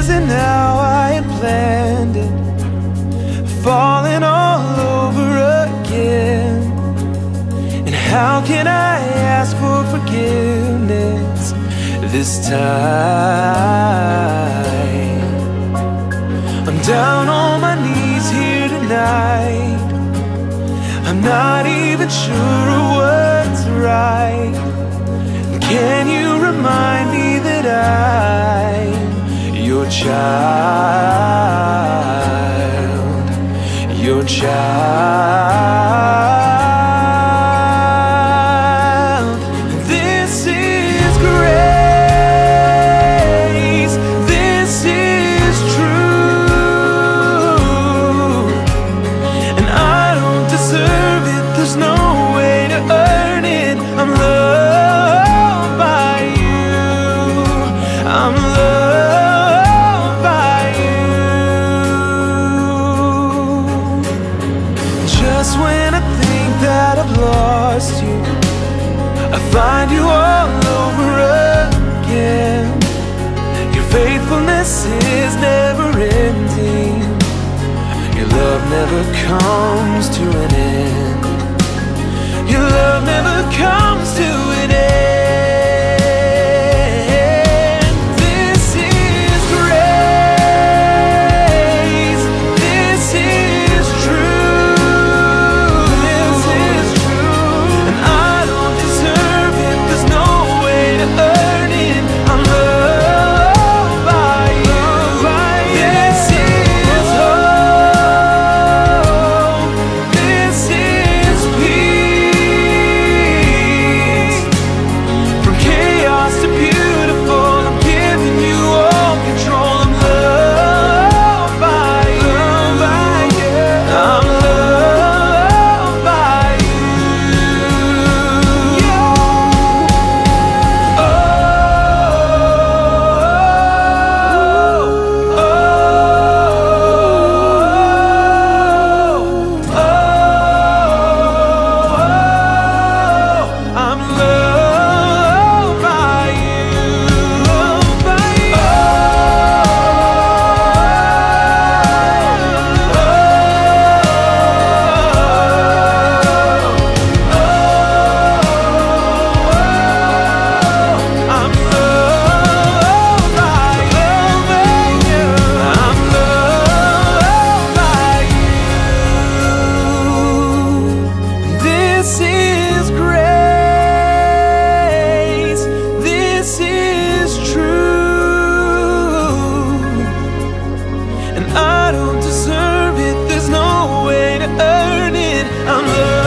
and now I am planted, falling all over again. And how can I ask for forgiveness this time? I'm down on my knees here tonight. I'm not even sure what's right. Can you remind me that I'm your child, your child? This is grace, this is true, and I don't deserve it, there's no way to earn it. I'm loved by you, I'm loved by you. Just when I think that I've lost you, I find you all over again. Your faithfulness is never ending, your love never comes to an end, your love never comes to an end. This is grace, this is true, this is true, and I don't deserve it, there's no way to earn it. I'm loved by you. This is hope, this is peace. From chaos to beautiful, I'm giving you all control. I'm loved by you, I'm loved by you. Oh, I'm loved by you, loved by you. I'm loved by you, I'm loved by you. This is grace, this is true, and I don't deserve it, there's no way to earn it. I'm loved